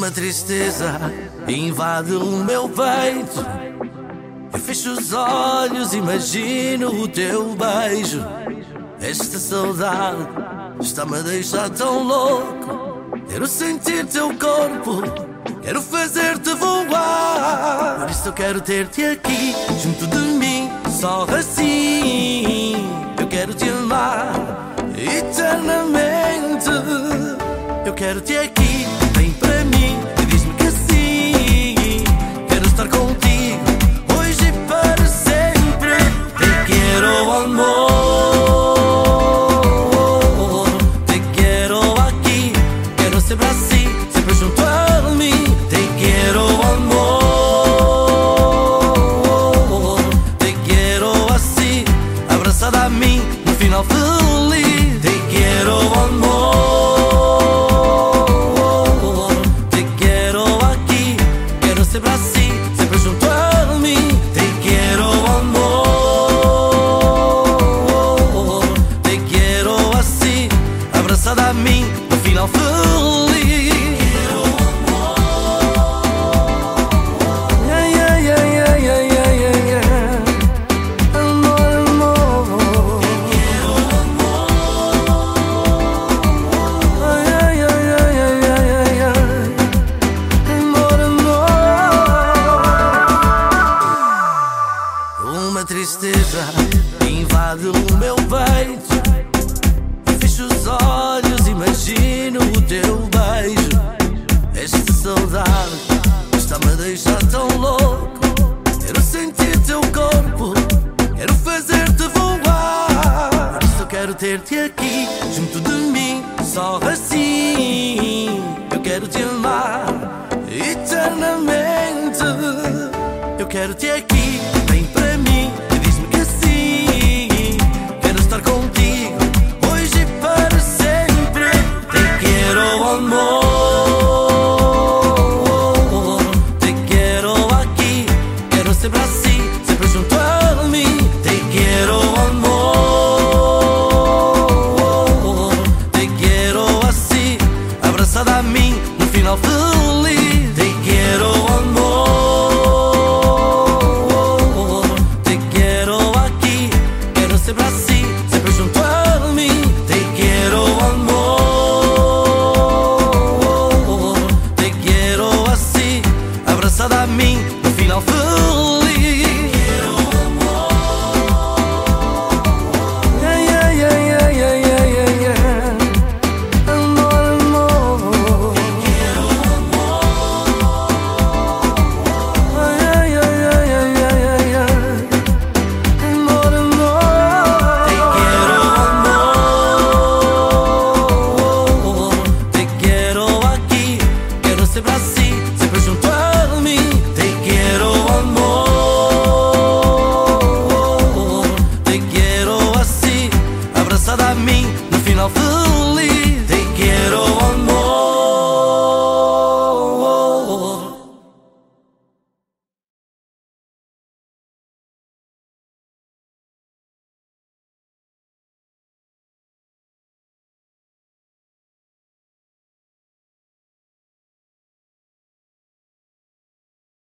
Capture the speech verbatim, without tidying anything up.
Uma tristeza invade o meu peito. Eu fecho os olhos, imagino o teu beijo. Esta saudade está-me a deixar tão louco. Quero sentir teu corpo, quero fazer-te voar. Por isso eu quero ter-te aqui, junto de mim, só assim. Eu quero te amar eternamente. Eu quero te aqui, vem para mim e diz-me que sim. Quero estar contigo hoje e para sempre. Te quero, amor. Te quero aqui, quero sempre assim, sempre junto a mim. Te quero, amor. Te quero assim, abraçada a mim, no final feliz. Te quero, amor. Sempre assim, sempre junto a mim. Te quero, amor. Te quero assim, abraçada a mim, no final feliz. Te quero, amor. Yeah, yeah, yeah, yeah, yeah, yeah, yeah. Amor, amor. Te quero, amor. Yeah, yeah, yeah, yeah, yeah, yeah. Uma tristeza invade o meu peito. Fecho os olhos, imagino o teu beijo. Esta saudade está-me a deixar tão louco. Quero sentir teu corpo, quero fazer-te voar. Por isso eu quero ter-te aqui, junto de mim, só assim. Eu quero te amar eternamente. Eu quero te aqui, vem